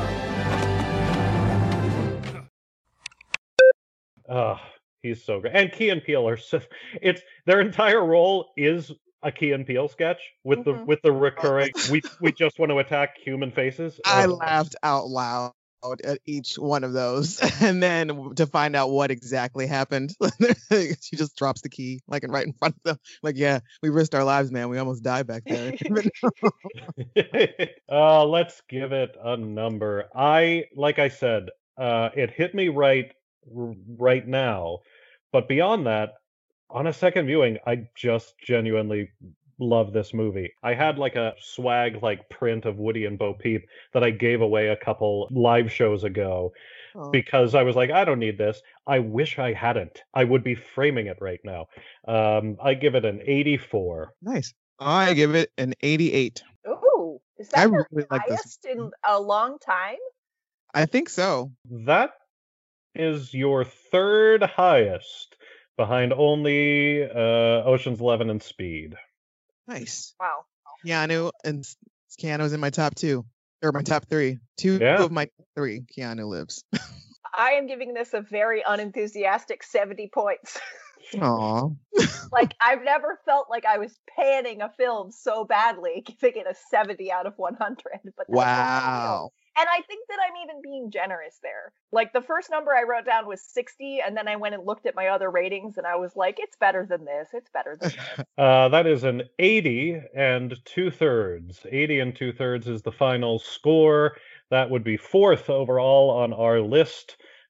Oh, he's so great. And Key and Peele are so it's their entire role is a Key and Peele sketch with Mhm. the recurring we just want to attack human faces. I Oh. laughed out loud at each one of those. And then to find out what exactly happened, she just drops the key like right in front of them. Like, yeah, we risked our lives, man. We almost died back there. Let's give it a number. Like I said, it hit me right now, but beyond that, on a second viewing, I just genuinely love this movie. I had like a swag like print of Woody and Bo Peep that I gave away a couple live shows ago Oh, because I was like, I don't need this. I wish I hadn't. I would be framing it right now. I give it an 84. nice. I give it an 88. Ooh, is I that the really like this. highest in a long time? I think so. That is your third highest, behind only Ocean's 11 and Speed. Nice. Wow. Keanu and Keanu's in my top two, or my top three. Two Yeah. of my top three, Keanu lives. I am giving this a very unenthusiastic 70 points. Aw. Like, I've never felt like I was panning a film so badly, giving it a 70 out of 100. But that's how I feel. Wow. And I think that I'm even being generous there. Like, the first number I wrote down was 60, and then I went and looked at my other ratings, and I was like, it's better than this. It's better than this. That is an 80 and 2/3. 80 and 2/3 is the final score. That would be fourth overall on our list.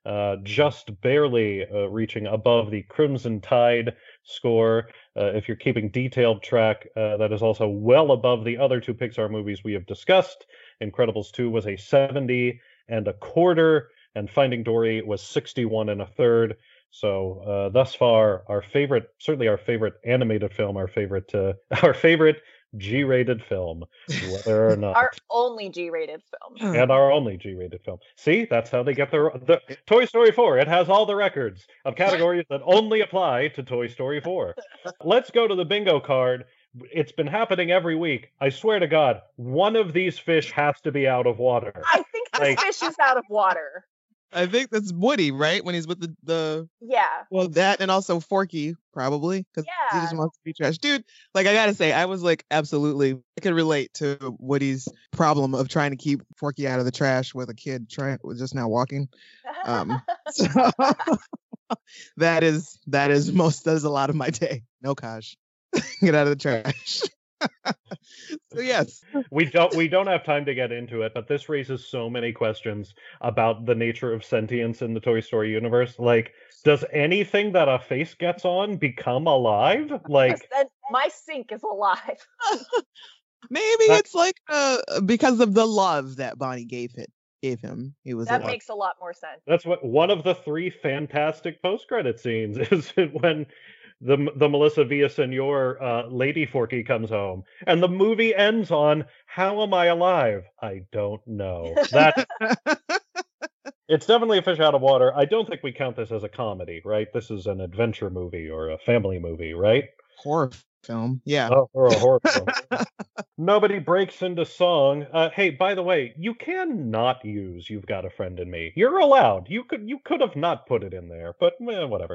just barely reaching above the Crimson Tide score. If you're keeping detailed track, that is also well above the other two Pixar movies we have discussed. Incredibles 2 was a 70.25, and Finding Dory was 61.33. So thus far, certainly our favorite animated film, our favorite G-rated film, whether or not. Our only G-rated film. And our only G-rated film. See, that's how they get the Toy Story 4. It has all the records of categories that only apply to Toy Story 4. Let's go to the bingo card. It's been happening every week. I swear to God, one of these fish has to be out of water. I think this fish is out of water. I think that's Woody, right? When he's with the Yeah. well, that and also Forky, probably, because he just wants to be trash. Dude, like, I gotta say, I was like, absolutely, I could relate to Woody's problem of trying to keep Forky out of the trash with a kid just now walking. So that is a lot of my day. No, Kaj. Get out of the trash. So yes, we don't have time to get into it, but this raises so many questions about the nature of sentience in the Toy Story universe. Like, does anything that a face gets on become alive? Like, my sink is alive. Maybe it's like because of the love that Bonnie gave him. He was that makes a lot more sense. That's what one of the three fantastic post-credit scenes is when the Melissa Villaseñor Lady Forky comes home, and the movie ends on "How am I alive? I don't know." It's definitely a fish out of water. I don't think we count this as a comedy, right? This is an adventure movie or a family movie, right? Horror film, yeah. Oh, or a horror film. Nobody breaks into song. Hey, by the way, you cannot use "You've Got a Friend in Me." You're allowed. You could have not put it in there, but whatever.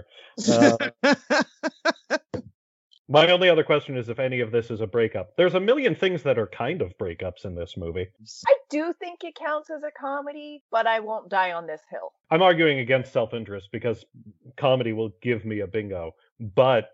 My only other question is if any of this is a breakup. There's a million things that are kind of breakups in this movie. I do think it counts as a comedy, but I won't die on this hill. I'm arguing against self-interest because comedy will give me a bingo. But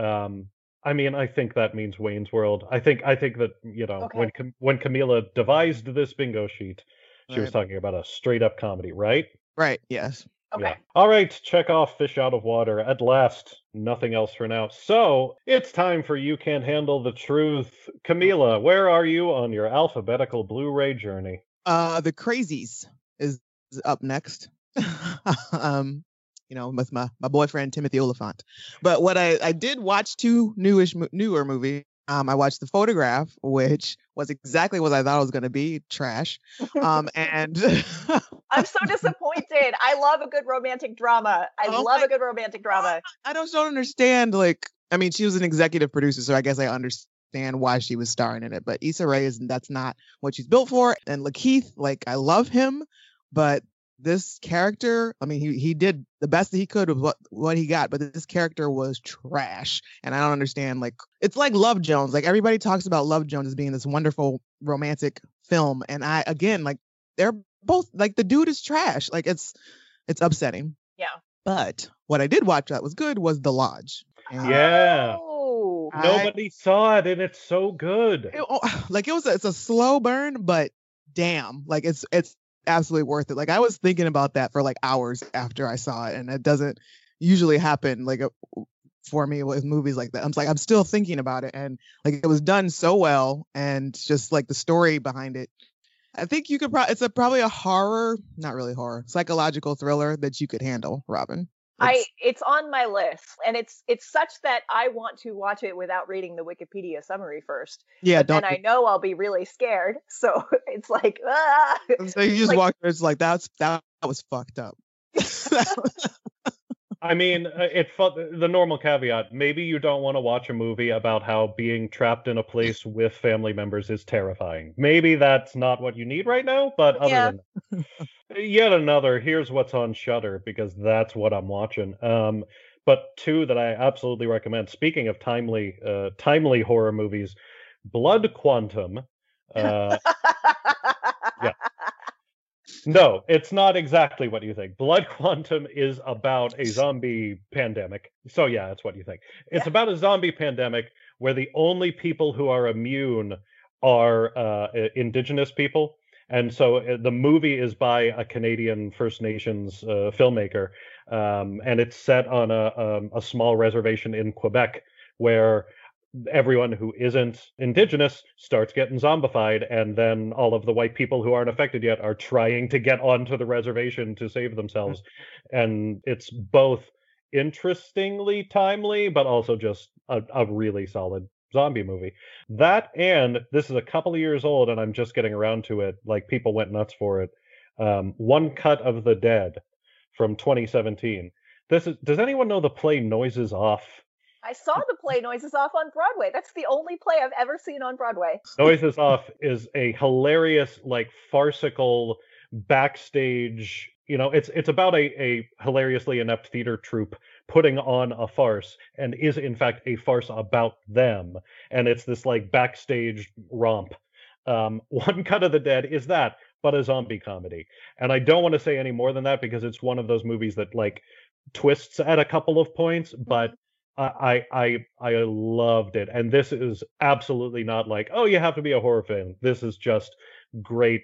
I mean, I think that means Wayne's World. I think that, you know, okay, when Camila devised this bingo sheet, she was talking about a straight up comedy, right? Right, yes. Okay. Yeah. All right, check off Fish Out of Water. At last, nothing else for now. So, it's time for You Can't Handle the Truth. Camila, where are you on your alphabetical Blu-ray journey? The Crazies is up next. You know, with my boyfriend Timothy Oliphant. But what I did watch two newer movies. I watched The Photograph, which was exactly what I thought it was going to be, trash. And I'm so disappointed. I love a good romantic drama. I love a good romantic drama. I don't understand. Like, I mean, she was an executive producer, so I guess I understand why she was starring in it. But Issa Rae that's not what she's built for. And Lakeith, like, I love him, but this character, I mean, he did the best that he could with what he got, but this character was trash. And I don't understand, like, it's like Love Jones. Like, everybody talks about Love Jones as being this wonderful romantic film. And they're both, like, the dude is trash. Like, it's upsetting. Yeah. But what I did watch that was good was The Lodge. And yeah. Nobody saw it, and it's so good. It's a slow burn, but damn, like, it's absolutely worth it. Like, I was thinking about that for like hours after I saw it, and it doesn't usually happen like for me with movies like that. I'm still thinking about it, and like, it was done so well, and just like the story behind it. I think you could it's probably a horror, not really horror, psychological thriller that you could handle, Robin. It's on my list, and it's such that I want to watch it without reading the Wikipedia summary first. Yeah, and I know I'll be really scared, so it's like, So you just walk. It's like that was fucked up. I mean, the normal caveat. Maybe you don't want to watch a movie about how being trapped in a place with family members is terrifying. Maybe that's not what you need right now. But other than that, yet another. Here's what's on Shudder, because that's what I'm watching. But two that I absolutely recommend. Speaking of timely horror movies, Blood Quantum. Yeah. No, it's not exactly what you think. Blood Quantum is about a zombie pandemic. So yeah, that's what you think. It's about a zombie pandemic where the only people who are immune are indigenous people. And so the movie is by a Canadian First Nations filmmaker, and it's set on a small reservation in Quebec where everyone who isn't Indigenous starts getting zombified, and then all of the white people who aren't affected yet are trying to get onto the reservation to save themselves. And it's both interestingly timely, but also just a really solid zombie movie. That, and this is a couple of years old, and I'm just getting around to it. Like, people went nuts for it. One Cut of the Dead from 2017. Does anyone know the play Noises Off? I saw the play Noises Off on Broadway. That's the only play I've ever seen on Broadway. Noises Off is a hilarious, like, farcical backstage. It's about a hilariously inept theater troupe putting on a farce, and is in fact a farce about them. And it's this like backstage romp. One Cut of the Dead is that, but a zombie comedy. And I don't want to say any more than that because it's one of those movies that like twists at a couple of points, but I loved it. And this is absolutely not like, oh, you have to be a horror fan. This is just great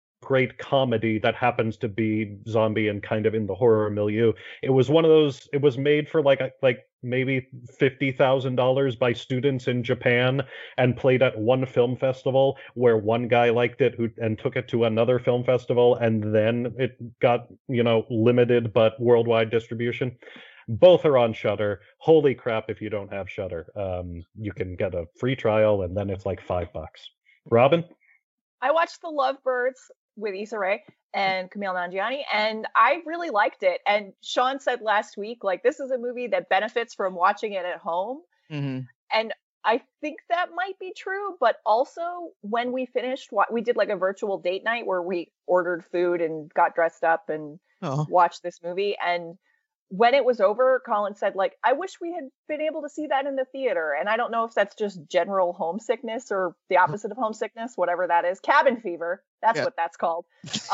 comedy that happens to be zombie and kind of in the horror milieu. It was one of those, it was made for like maybe $50,000 by students in Japan and played at one film festival where one guy liked it and took it to another film festival, and then it got, limited but worldwide distribution. Both are on Shudder. Holy crap, if you don't have Shudder. You can get a free trial and then it's like $5. Robin? I watched The Lovebirds with Issa Rae and Kumail Nanjiani, and I really liked it. And Sean said last week, like, this is a movie that benefits from watching it at home. Mm-hmm. And I think that might be true, but also when we finished, we did like a virtual date night where we ordered food and got dressed up and watched this movie. And when it was over, Colin said, like, I wish we had been able to see that in the theater. And I don't know if that's just general homesickness or the opposite of homesickness, whatever that is. Cabin fever. That's what that's called.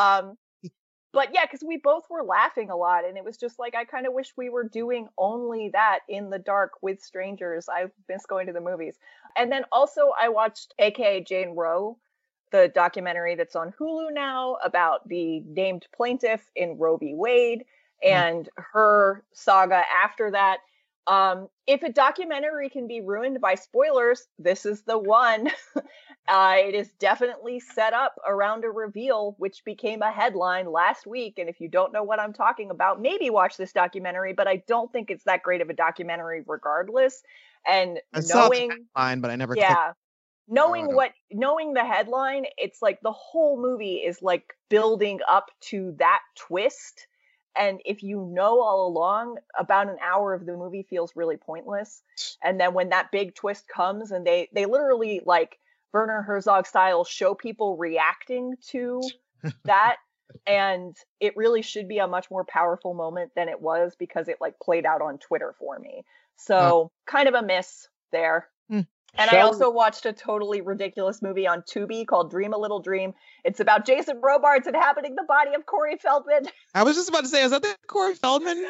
But yeah, because we both were laughing a lot. And it was just like, I kind of wish we were doing only that in the dark with strangers. I miss going to the movies. And then also I watched AKA Jane Roe, the documentary that's on Hulu now about the named plaintiff in Roe v. Wade and her saga after that. If a documentary can be ruined by spoilers, this is the one. It is definitely set up around a reveal, which became a headline last week. And if you don't know what I'm talking about, maybe watch this documentary, but I don't think it's that great of a documentary regardless. And I saw the headline, but I never clicked. Knowing the headline, it's like the whole movie is like building up to that twist. And if you know all along, about an hour of the movie feels really pointless. And then when that big twist comes and they literally, like Werner Herzog style, show people reacting to that. And it really should be a much more powerful moment than it was because it like played out on Twitter for me. So kind of a miss there. And I also watched a totally ridiculous movie on Tubi called Dream a Little Dream. It's about Jason Robards inhabiting the body of Corey Feldman. I was just about to say, is that the Corey Feldman?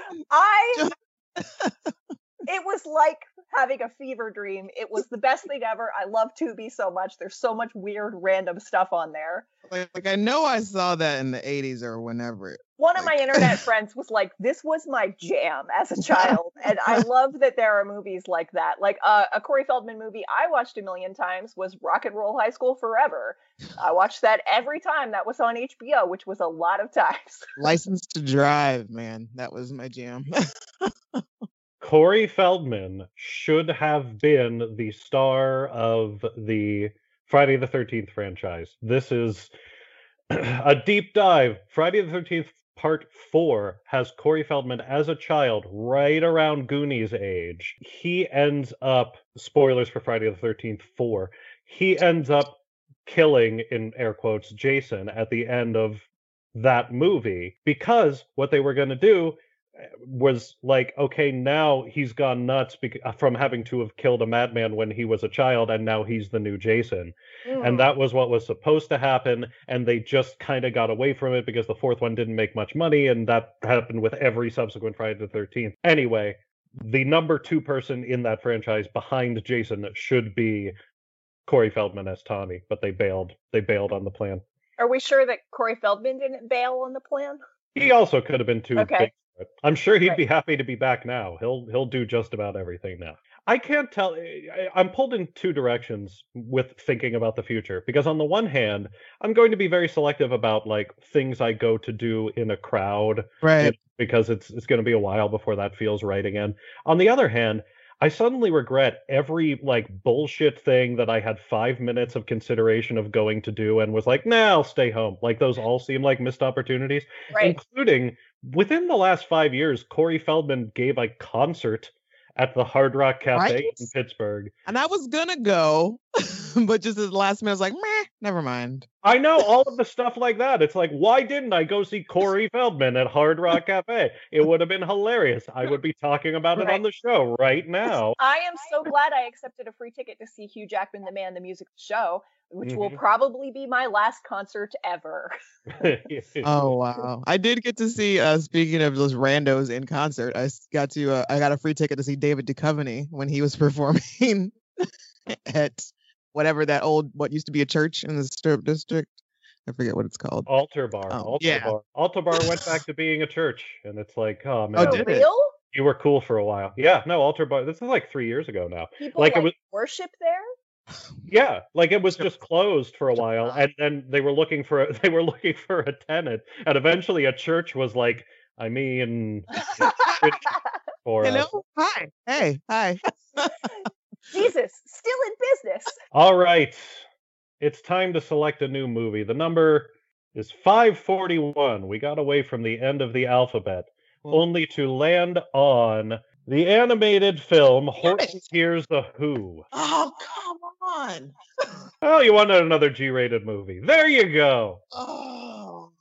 It was like having a fever dream. It was the best thing ever. I love Tubi so much. There's so much weird, random stuff on there. Like I know I saw that in the 80s or whenever. One of my internet friends was like, this was my jam as a child. And I love that there are movies like that. Like a Corey Feldman movie I watched a million times was Rock and Roll High School Forever. I watched that every time that was on HBO, which was a lot of times. License to Drive, man. That was my jam. Corey Feldman should have been the star of the Friday the 13th franchise. This is a deep dive. Friday the 13th Part 4 has Corey Feldman as a child right around Goonies age. He ends up, spoilers for Friday the 13th 4, he ends up killing, in air quotes, Jason at the end of that movie because what they were going to do was like, okay, now he's gone nuts from having to have killed a madman when he was a child, and now he's the new Jason. And that was what was supposed to happen, and they just kind of got away from it because the fourth one didn't make much money, and that happened with every subsequent Friday the 13th. Anyway, the number 2 person in that franchise behind Jason should be Corey Feldman as Tommy, but they bailed on the plan. Are we sure that Corey Feldman didn't bail on the plan? He also could have been too Okay. big for it. I'm sure he'd Right. be happy to be back now. He'll do just about everything now. I can't tell. I'm pulled in two directions with thinking about the future, because on the one hand, I'm going to be very selective about like things I go to do in a crowd, Right. because it's going to be a while before that feels right again. On the other hand, I suddenly regret every like bullshit thing that I had 5 minutes of consideration of going to do and was like, nah, I'll stay home. Like those all seem like missed opportunities, Right. including within the last 5 years, Corey Feldman gave a concert at the Hard Rock Cafe Right? in Pittsburgh. And I was gonna go, but just at the last minute, I was like, meh, never mind. I know all of the stuff like that. It's like, why didn't I go see Corey Feldman at Hard Rock Cafe? It would have been hilarious. I would be talking about it on Right. the show right now. I am so glad I accepted a free ticket to see Hugh Jackman, the Man, the Music Show, which will Mhm. probably be my last concert ever. Oh wow! I did get to see. Speaking of those randos in concert, I got a free ticket to see David Duchovny when he was performing at what used to be a church in the Stirrup District. I forget what it's called. Altar Bar. Oh, Altar yeah. Bar. Altar Bar went back to being a church, and it's like, oh man, Oh, For did it? real? you were cool for a while. Yeah, no, Altar Bar. This is like 3 years ago now. People Like, like, it was- worship there? Yeah, like it was Sure. just closed for a Sure. while, and then they were looking for a tenant, and eventually a church was like, I mean, for us. Hello, hi, hey, hi. Jesus, still in business. All right, it's time to select a new movie. The number is 541. We got away from the end of the alphabet, Cool. only to land on the animated film Horton it. Hears the Who. Oh come on! Oh, you wanted another G-rated movie. There you go. Oh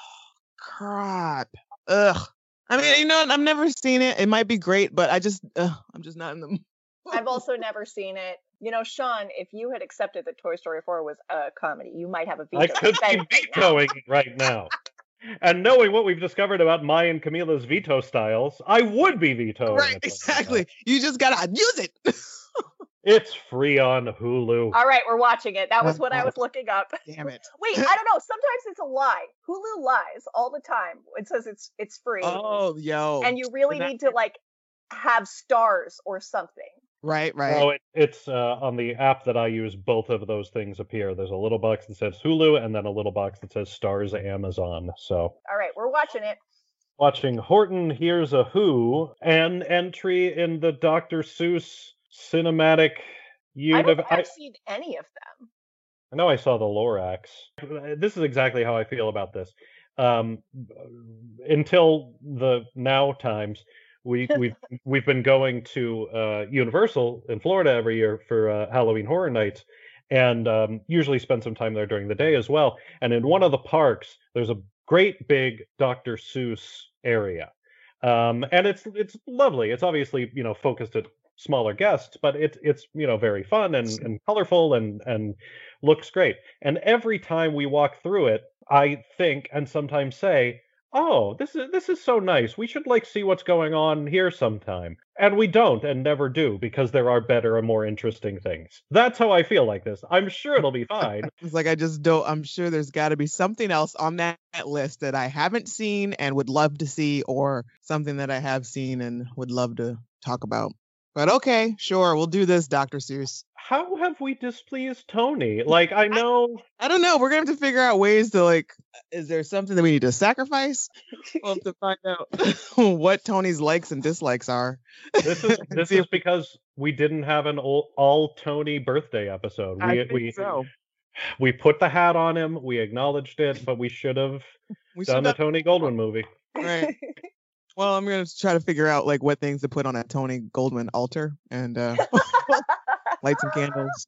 crap! Ugh. I mean, you know, what? I've never seen it. It might be great, but I'm just not in the. I've also never seen it. You know, Sean, if you had accepted that Toy Story 4 was a comedy, you might have a veto. I could be right now. vetoing right now. And knowing what we've discovered about Maya and Camila's veto styles, I would be vetoing Right, it. exactly. You just gotta use it. It's free on Hulu. All right, we're watching it. That was what I was looking up. Damn it. Wait, I don't know. Sometimes it's a lie. Hulu lies all the time. It says it's free, Oh, yo. and you really that- need to like have stars or something. Right, right. Oh, it's on the app that I use. Both of those things appear. There's a little box that says Hulu, and then a little box that says Stars Amazon. So, All right, we're watching it. watching Horton Hears a Who, an entry in the Dr. Seuss cinematic I don't universe. think I've seen any of them. I know I saw the Lorax. This is exactly how I feel about this. Until the now times, we've been going to Universal in Florida every year for Halloween Horror Nights, and usually spend some time there during the day as well. And in one of the parks, there's a great big Dr. Seuss area, and it's lovely. It's obviously focused at smaller guests, but it's very fun and colorful and looks great. And every time we walk through it, I think and sometimes say, oh, this is so nice. We should see what's going on here sometime. And we don't and never do, because there are better and more interesting things. That's how I feel like this. I'm sure it'll be fine. It's like I just don't. I'm sure there's got to be something else on that list that I haven't seen and would love to see, or something that I have seen and would love to talk about. But okay, sure, we'll do this, Dr. Seuss. How have we displeased Tony? I know. I don't know. We're gonna have to figure out ways to is there something that we need to sacrifice? We'll have to find out what Tony's likes and dislikes are. This is because we didn't have an all Tony birthday episode. I think so. We put the hat on him. We acknowledged it, but we should have We done should the have, Tony Goldwyn movie. right. Well, I'm gonna try to figure out what things to put on a Tony Goldwyn altar and light some candles.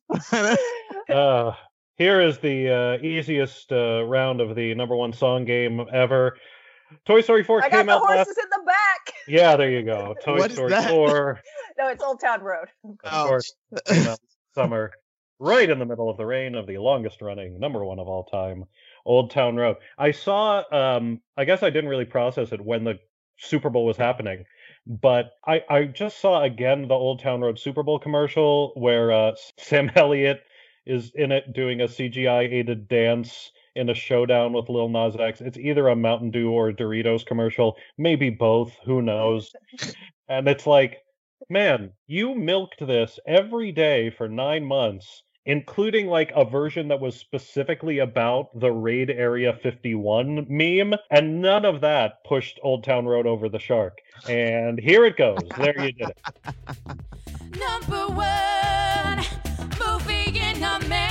Here is the easiest round of the number one song game ever. Toy Story 4 I got came the out last. horses in the back. Yeah, there you go. Toy What is Story that? 4. No, it's Old Town Road. Of Oh, course, came out this summer, right in the middle of the reign of the longest running number one of all time, Old Town Road. I saw. I guess I didn't really process it when the Super Bowl was happening, but I just saw again the Old Town Road Super Bowl commercial where Sam Elliott is in it doing a CGI aided dance in a showdown with Lil Nas X. It's either a Mountain Dew or a Doritos commercial, maybe both, who knows. And it's like, man, you milked this every day for 9 months, including like a version that was specifically about the Raid Area 51 meme, and none of that pushed Old Town Road over the shark. And here it goes. There you did it. Number one movie in America.